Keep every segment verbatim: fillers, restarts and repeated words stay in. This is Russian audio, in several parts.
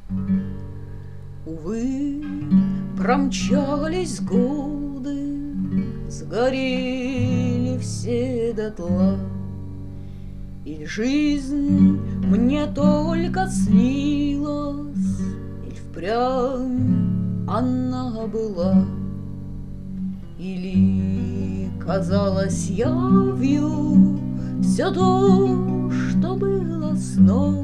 Увы, промчались годы, сгорели все дотла, и жизнь мне только снилась, и впрямь она была. Или казалось явью все то, что было сном.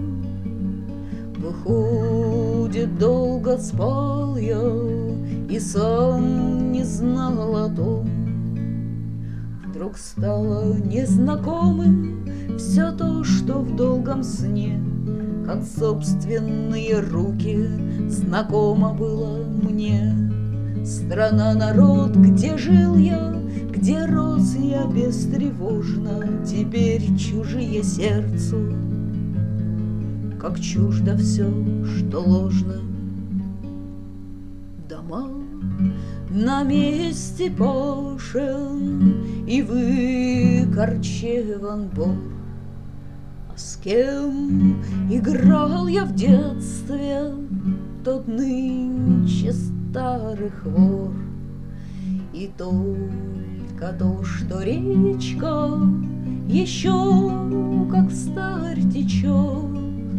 Выходит, долго спал я и сам не знал о том. Вдруг стало незнакомым все то, что в долгом сне, как собственные руки, знакомо было мне. Страна, народ, где жил я, где рос я бестревожно, теперь чужие сердцу, как чуждо все, что ложно. Дома на месте пашен и выкорчеван бор. А с кем играл я в детстве, тот нынче старый хвор. И только то, что речка еще как старь течет,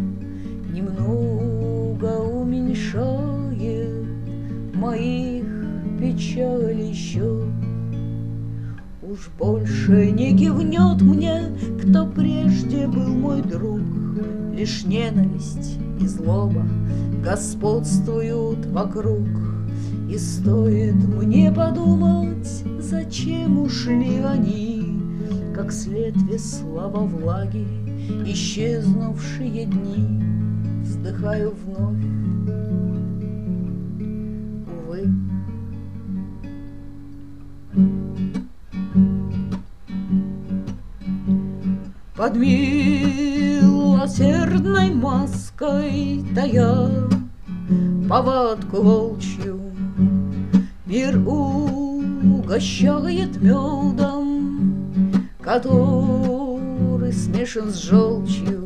немного уменьшает моих печалей счет. Уж больше не кивнет мне, кто прежде был мой друг, лишь ненависть и злоба господствуют вокруг. И стоит мне подумать, зачем ушли они, как след весла во влаге, исчезнувшие дни, вздыхаю вновь. Увы. Под милосердной маской тая повадку волчью, мир угощает медом, который смешан с желчью.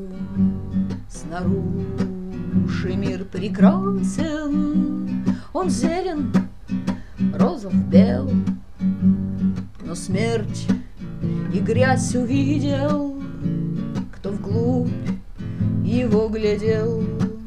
Снаружи мир прекрасен, он зелен, розов бел, но смерть и грязь увидел, кто вглубь его глядел.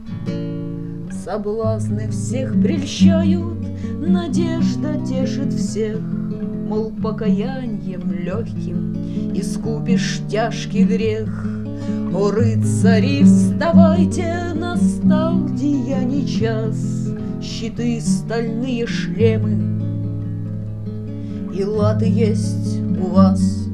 Соблазны всех прельщают, надежда тешит всех, мол, покаянием легким искупишь тяжкий грех. О, рыцари, вставайте, настал деяний час, щиты, стальные шлемы и латы есть у вас.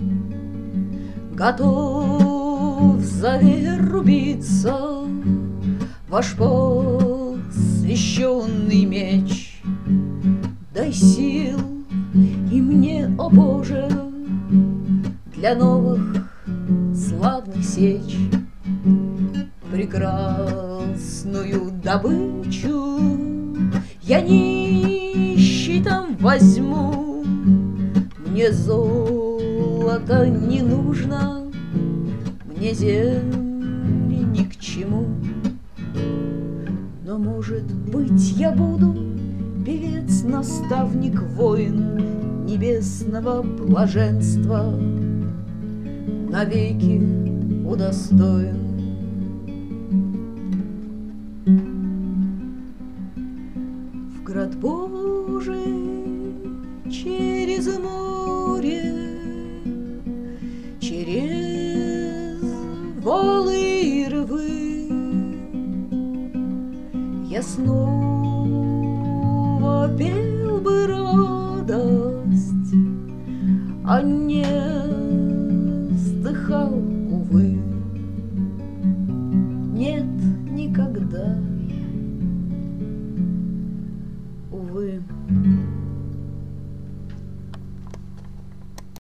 Готов за веру биться ваш посвященный меч. Дай сил и мне, о Боже, для новых славных сеч. Прекрасную добычу я нищий там возьму. Мне золото не нужно, мне земли ни к чему. Но, может быть, я буду певец, наставник, воин небесного блаженства, навеки удостоен. В град Божий через море, через валы и рвы я снова пел бы радость, а не вздыхал, увы.